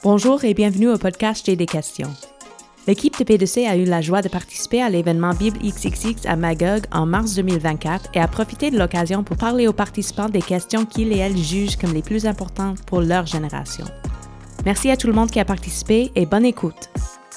Bonjour et bienvenue au podcast J'ai des questions. L'équipe de P2C a eu la joie de participer à l'événement Bible XXX à Magog en mars 2024 et a profité de l'occasion pour parler aux participants des questions qu'ils et elles jugent comme les plus importantes pour leur génération. Merci à tout le monde qui a participé et bonne écoute.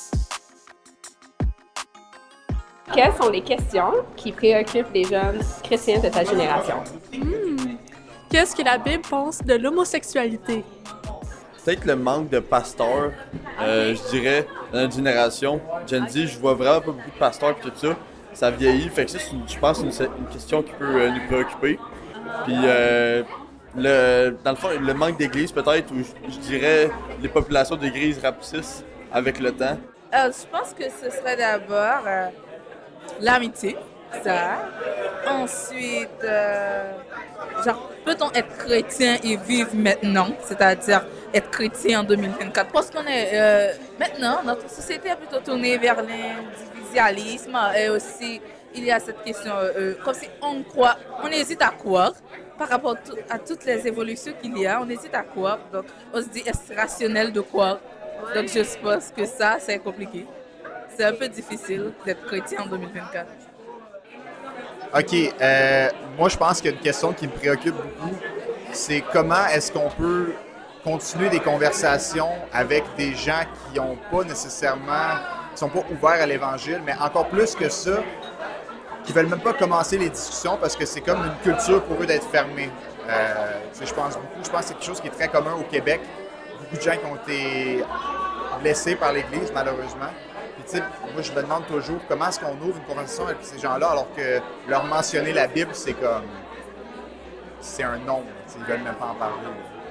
Quelles sont les questions qui préoccupent les jeunes chrétiens de ta génération? Qu'est-ce que la Bible pense de l'homosexualité? Peut-être le manque de pasteurs, je dirais, dans notre génération. Gen Z, je vois vraiment pas beaucoup de pasteurs et tout ça. Ça vieillit, fait que ça, je pense que c'est une question qui peut nous préoccuper. Puis, dans le fond, le manque d'église peut-être, ou je dirais les populations d'églises rapetissent avec le temps. Je pense que ce serait d'abord l'amitié, ça. Ensuite, peut-on être chrétien et vivre maintenant, c'est-à-dire être chrétien en 2024? Parce qu'on est maintenant, notre société est plutôt tournée vers l'individualisme et aussi il y a cette question, comme si on hésite à croire par rapport à toutes les évolutions qu'il y a, on hésite à croire, donc on se dit est-ce rationnel de croire? Donc je pense que ça, c'est compliqué. C'est un peu difficile d'être chrétien en 2024. OK. Moi, je pense qu'il y a une question qui me préoccupe beaucoup. C'est comment est-ce qu'on peut continuer des conversations avec des gens qui ont pas nécessairement, qui sont pas ouverts à l'Évangile, mais encore plus que ça, qui veulent même pas commencer les discussions parce que c'est comme une culture pour eux d'être fermés. Je pense que c'est quelque chose qui est très commun au Québec. Beaucoup de gens qui ont été blessés par l'Église, malheureusement. Puis, moi, je me demande toujours comment est-ce qu'on ouvre une conversation avec ces gens-là alors que leur mentionner la Bible, c'est comme... c'est un nom. Ils veulent même pas en parler.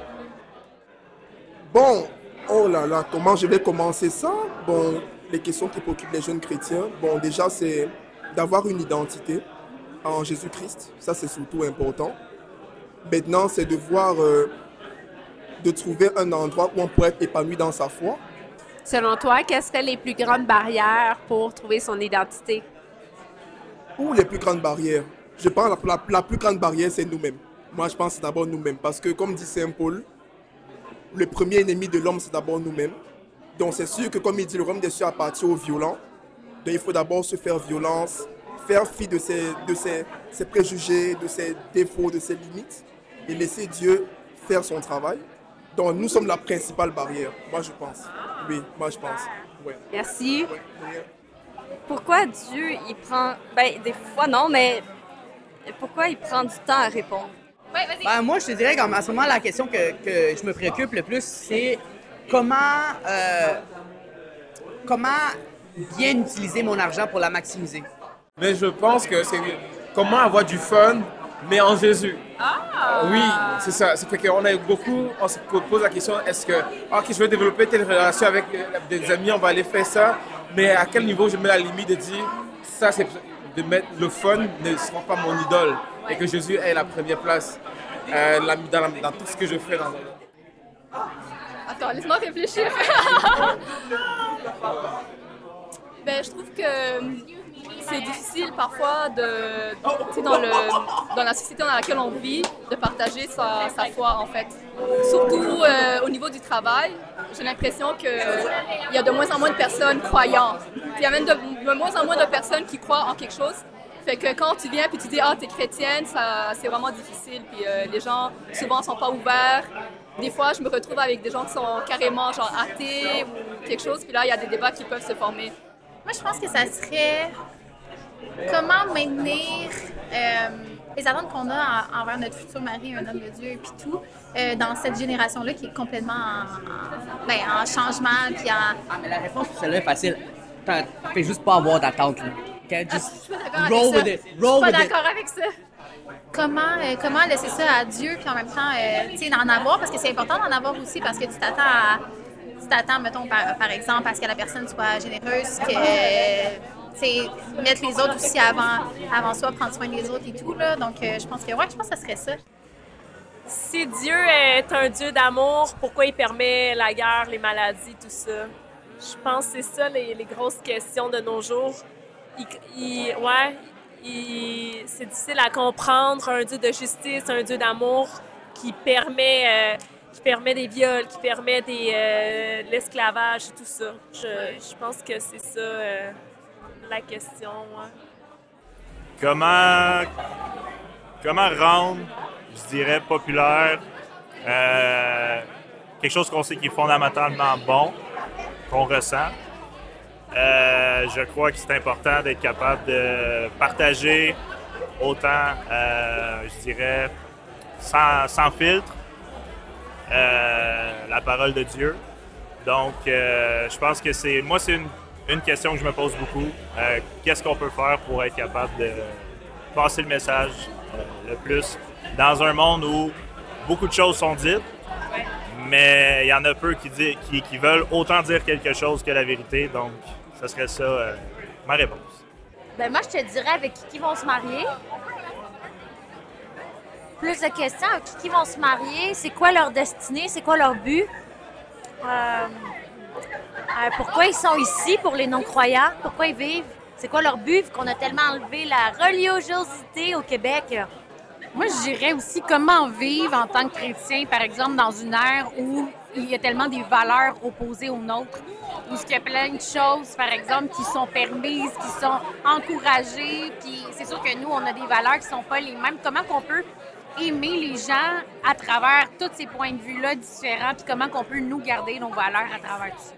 Bon, oh là là, comment je vais commencer ça? Bon, les questions qui préoccupent les jeunes chrétiens, bon, déjà, c'est d'avoir une identité en Jésus-Christ. Ça, c'est surtout important. Maintenant, c'est de voir, de trouver un endroit où on pourrait être épanoui dans sa foi. Selon toi, quelles seraient les plus grandes barrières pour trouver son identité? Ou les plus grandes barrières? Je pense que la plus grande barrière, c'est nous-mêmes. Moi, je pense que c'est d'abord nous-mêmes. Parce que, comme dit Saint Paul, le premier ennemi de l'homme, c'est d'abord nous-mêmes. Donc, c'est sûr que, comme il dit, le royaume des cieux appartient aux violents. Donc, il faut d'abord se faire violence, faire fi de ses préjugés, de ses défauts, de ses limites, et laisser Dieu faire son travail. Donc, nous sommes la principale barrière, moi, je pense. Oui, moi, je pense. Ouais. Merci. Ouais. Pourquoi Dieu, il prend... des fois, non, mais pourquoi il prend du temps à répondre? Oui, vas-y. Moi, je te dirais qu'en ce moment, la question que je me préoccupe le plus, c'est comment bien utiliser mon argent pour la maximiser. Mais je pense que c'est comment avoir du fun, mais en Jésus. Ah! Oui, c'est ça. C'est fait qu'on a beaucoup, on se pose la question, est-ce que, OK, je veux développer telle relation avec des amis, on va aller faire ça, mais à quel niveau je mets la limite de dire, ça, c'est de mettre le fun ne sera pas mon idole, et que Jésus est la première place dans tout ce que je fais. Attends, laisse-moi réfléchir. Je trouve que c'est difficile parfois dans la société dans laquelle on vit, de partager sa foi en fait. Surtout au niveau du travail, j'ai l'impression qu'il y a de moins en moins de personnes croyantes. Il y a même de moins en moins de personnes qui croient en quelque chose. Fait que quand tu viens et tu dis « Ah, t'es chrétienne », c'est vraiment difficile. Puis les gens, souvent, sont pas ouverts. Des fois, je me retrouve avec des gens qui sont carrément genre athées ou quelque chose. Puis là, il y a des débats qui peuvent se former. Moi, je pense que ça serait comment maintenir les attentes qu'on a envers notre futur mari, un homme de Dieu, et puis tout, dans cette génération-là qui est complètement en changement. Puis mais la réponse pour celle-là est facile. Tu fais juste pas avoir d'attente. Je suis pas d'accord avec ça. Comment laisser ça à Dieu, puis en même temps, d'en avoir, parce que c'est important d'en avoir aussi, parce que tu t'attends, mettons, par exemple, à ce que la personne soit généreuse, que mettre les autres aussi avant soi, prendre soin des autres et tout, là. Donc, je pense que ça serait ça. Si Dieu est un Dieu d'amour, pourquoi il permet la guerre, les maladies, tout ça? Je pense que c'est ça les grosses questions de nos jours. c'est difficile à comprendre, un Dieu de justice, un Dieu d'amour qui permet qui permet des viols, qui permet l'esclavage et tout ça. Je pense que c'est ça la question. Ouais. Comment rendre, je dirais, populaire quelque chose qu'on sait qui est fondamentalement bon, qu'on ressent. Je crois que c'est important d'être capable de partager autant, je dirais, sans filtre, la parole de Dieu. Donc, je pense que c'est une question que je me pose beaucoup. Qu'est-ce qu'on peut faire pour être capable de passer le message le plus dans un monde où beaucoup de choses sont dites, mais il y en a peu qui veulent autant dire quelque chose que la vérité. Donc, ce serait ça ma réponse. Ben moi, je te dirais avec qui vont se marier. Plus de questions, avec qui vont se marier, c'est quoi leur destinée, c'est quoi leur but. Pourquoi ils sont ici pour les non-croyants, pourquoi ils vivent, c'est quoi leur but, vu qu'on a tellement enlevé la religiosité au Québec. Moi, je dirais aussi comment vivre en tant que chrétien, par exemple, dans une ère où il y a tellement des valeurs opposées aux nôtres, où il y a plein de choses, par exemple, qui sont permises, qui sont encouragées, puis c'est sûr que nous, on a des valeurs qui sont pas les mêmes. Comment qu'on peut aimer les gens à travers tous ces points de vue-là différents, puis comment qu'on peut nous garder nos valeurs à travers tout ça?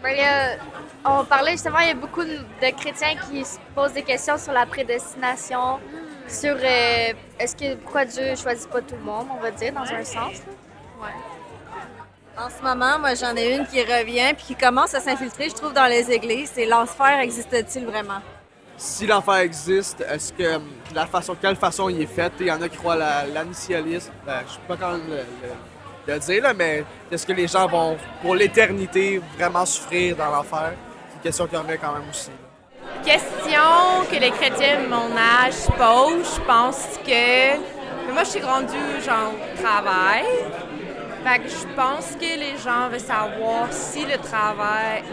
On parlait justement, il y a beaucoup de chrétiens qui se posent des questions sur la prédestination, sur pourquoi Dieu choisit pas tout le monde, on va dire, dans un sens. Ouais. En ce moment, moi, j'en ai une qui revient puis qui commence à s'infiltrer, je trouve, dans les églises. C'est l'enfer existe-t-il vraiment? Si l'enfer existe, est-ce que quelle façon il est fait? Il y en a qui croient à l'annihilisme. Je ne sais pas quand le dire, là, mais est-ce que les gens vont, pour l'éternité, vraiment souffrir dans l'enfer? C'est une question qui en met quand même aussi. Question que les chrétiens de mon âge posent, je pense que... Moi, je suis grandue, genre, au travail. Fait que je pense que les gens veulent savoir si le travail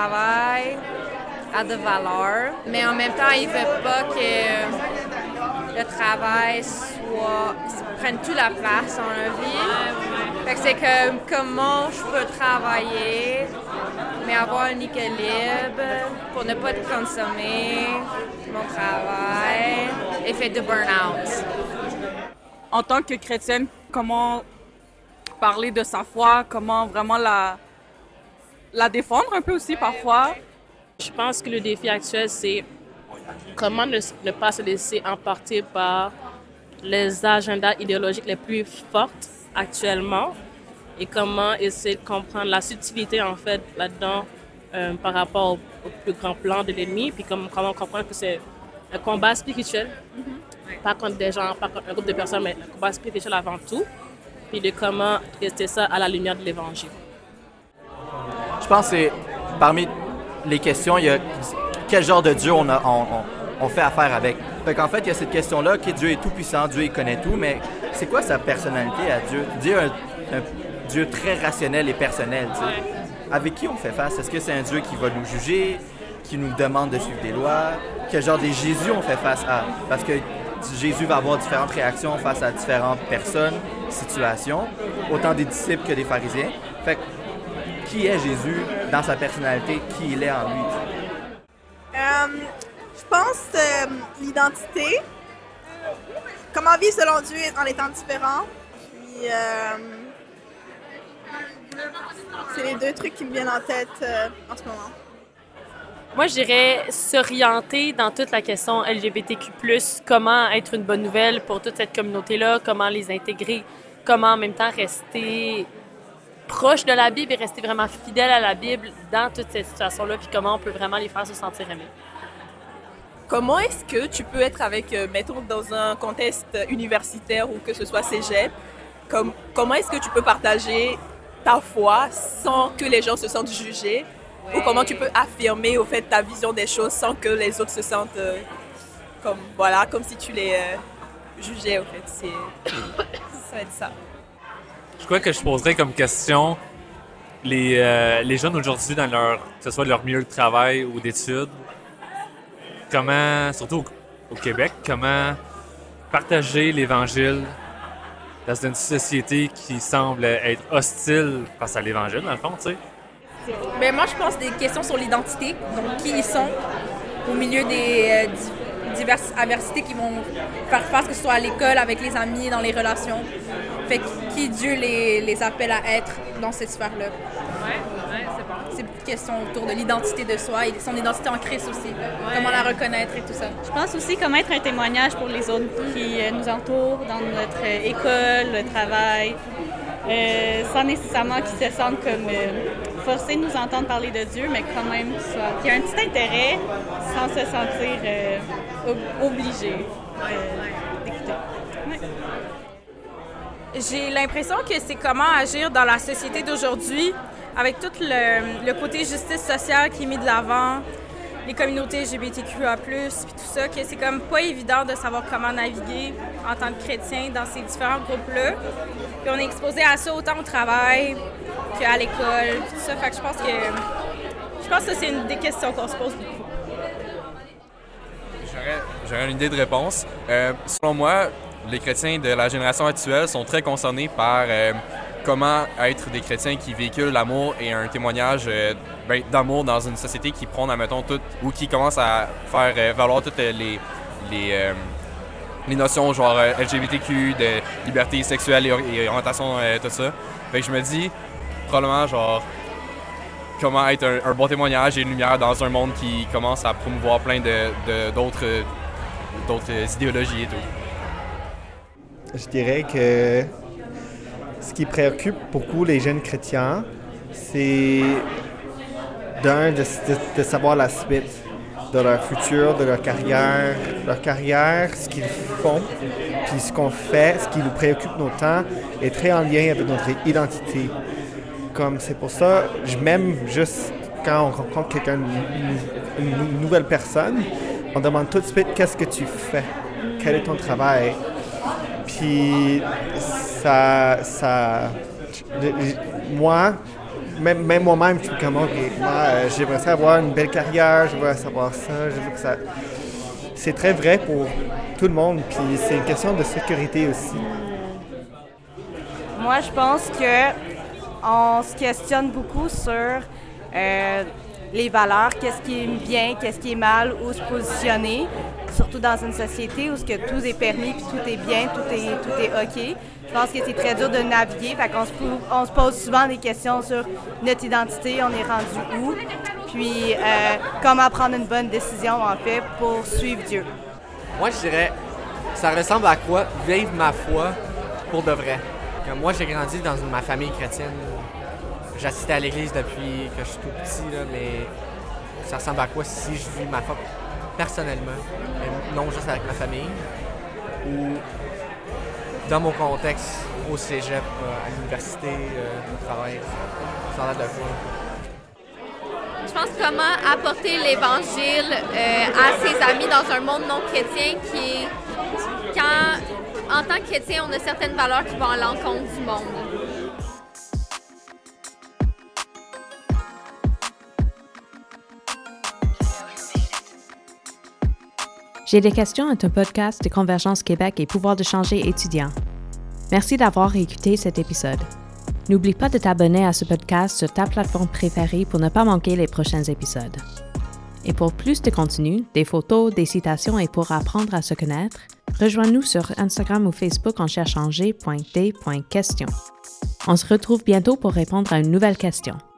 a de valeur, mais en même temps, ils ne veulent pas que le travail prenne toute la place dans leur vie. Fait que c'est comme comment je peux travailler, mais avoir un équilibre pour ne pas consommer mon travail et faire de burn-out. En tant que chrétienne, comment parler de sa foi, comment vraiment la défendre un peu aussi parfois? Je pense que le défi actuel, c'est comment ne pas se laisser emporter par les agendas idéologiques les plus fortes actuellement et comment essayer de comprendre la subtilité en fait là-dedans par rapport au plus grand plan de l'ennemi, puis comment comprendre que c'est un combat spirituel, pas contre des gens, pas contre un groupe de personnes, mais un combat spirituel avant tout, puis de comment rester ça à la lumière de l'Évangile. Je pense que parmi les questions, il y a quel genre de Dieu on fait affaire avec. Fait qu'en fait, il y a cette question-là que Dieu est tout-puissant, Dieu il connaît tout, mais c'est quoi sa personnalité à Dieu? Dieu est un Dieu très rationnel et personnel, tu sais. Avec qui on fait face? Est-ce que c'est un Dieu qui va nous juger, qui nous demande de suivre des lois? Quel genre de Jésus on fait face à? Parce que Jésus va avoir différentes réactions face à différentes personnes, situations, autant des disciples que des pharisiens. Fait que, qui est Jésus dans sa personnalité, qui il est en lui? Je pense l'identité. Comment vivre selon Dieu en étant différent. Puis, c'est les deux trucs qui me viennent en tête en ce moment. Moi, je dirais s'orienter dans toute la question LGBTQ+, comment être une bonne nouvelle pour toute cette communauté-là, comment les intégrer, comment en même temps rester proche de la Bible et rester vraiment fidèle à la Bible dans toute cette situation-là, puis comment on peut vraiment les faire se sentir aimés. Comment est-ce que tu peux être avec, mettons, dans un contexte universitaire ou que ce soit cégep, comment est-ce que tu peux partager ta foi sans que les gens se sentent jugés? Ouais. Ou comment tu peux affirmer au fait ta vision des choses sans que les autres se sentent comme si tu les jugeais au fait. Ça va être ça. Je crois que je poserais comme question les jeunes aujourd'hui dans que ce soit leur milieu de travail ou d'études, comment, surtout au Québec, comment partager l'Évangile dans une société qui semble être hostile face à l'Évangile, dans le fond, tu sais. Ben moi, je pense des questions sur l'identité, donc qui ils sont au milieu des diverses adversités qui vont faire face, que ce soit à l'école, avec les amis, dans les relations. Fait que qui Dieu les appelle à être dans cette sphère-là. Ouais, c'est bon. C'est beaucoup de questions autour de l'identité de soi et son identité en Christ aussi. Ouais. Comment la reconnaître et tout ça. Je pense aussi comment être un témoignage pour les autres qui nous entourent dans notre école, le travail, sans nécessairement qu'ils se sentent comme forcés de nous entendre parler de Dieu, mais quand même qu'il y a un petit intérêt sans se sentir obligé d'écouter. Ouais. J'ai l'impression que c'est comment agir dans la société d'aujourd'hui avec tout le côté justice sociale qui est mis de l'avant, les communautés LGBTQIA+, puis tout ça, que c'est comme pas évident de savoir comment naviguer en tant que chrétien dans ces différents groupes-là. Puis on est exposé à ça autant au travail qu'à l'école, puis tout ça. Fait que je pense que ça, c'est une des questions qu'on se pose beaucoup. J'aurais une idée de réponse. Selon moi, les chrétiens de la génération actuelle sont très concernés par comment être des chrétiens qui véhiculent l'amour et un témoignage d'amour dans une société qui prône, admettons, tout, ou qui commence à faire valoir toutes les notions genre LGBTQ, de liberté sexuelle et orientation, tout ça. Fait que je me dis, probablement, genre, comment être un bon témoignage et une lumière dans un monde qui commence à promouvoir plein d'autres idéologies et tout. Je dirais que ce qui préoccupe beaucoup les jeunes chrétiens, c'est de savoir la suite de leur futur, de leur carrière, ce qu'ils font, puis ce qu'on fait, ce qui nous préoccupe nos temps, est très en lien avec notre identité. Comme c'est pour ça, même juste quand on rencontre quelqu'un, une nouvelle personne, on demande tout de suite qu'est-ce que tu fais, quel est ton travail. Puis même moi-même, je suis comme, j'aimerais ça avoir une belle carrière, j'aimerais savoir ça, je veux que ça... C'est très vrai pour tout le monde, puis c'est une question de sécurité aussi. Moi, je pense qu'on se questionne beaucoup sur les valeurs, qu'est-ce qui est bien, qu'est-ce qui est mal, où se positionner, surtout dans une société où que tout est permis, puis tout est bien, tout est OK. Je pense que c'est très dur de naviguer, fait qu'on se pose souvent des questions sur notre identité, on est rendu où, puis comment prendre une bonne décision, en fait, pour suivre Dieu. Moi, je dirais, ça ressemble à quoi vivre ma foi pour de vrai. Comme moi, j'ai grandi dans ma famille chrétienne. J'assistais à l'église depuis que je suis tout petit, là, mais ça ressemble à quoi si je vis ma foi personnellement, non juste avec ma famille, ou dans mon contexte, au cégep, à l'université, au travail. Ça a l'air de quoi? Je pense comment apporter l'Évangile à ses amis dans un monde non chrétien qui est... En tant que chrétien, on a certaines valeurs qui vont à l'encontre du monde. J'ai des questions est un podcast de Convergence Québec et Pouvoir de changer étudiants. Merci d'avoir écouté cet épisode. N'oublie pas de t'abonner à ce podcast sur ta plateforme préférée pour ne pas manquer les prochains épisodes. Et pour plus de contenu, des photos, des citations et pour apprendre à se connaître, rejoins-nous sur Instagram ou Facebook en cherchant g.d.question. On se retrouve bientôt pour répondre à une nouvelle question.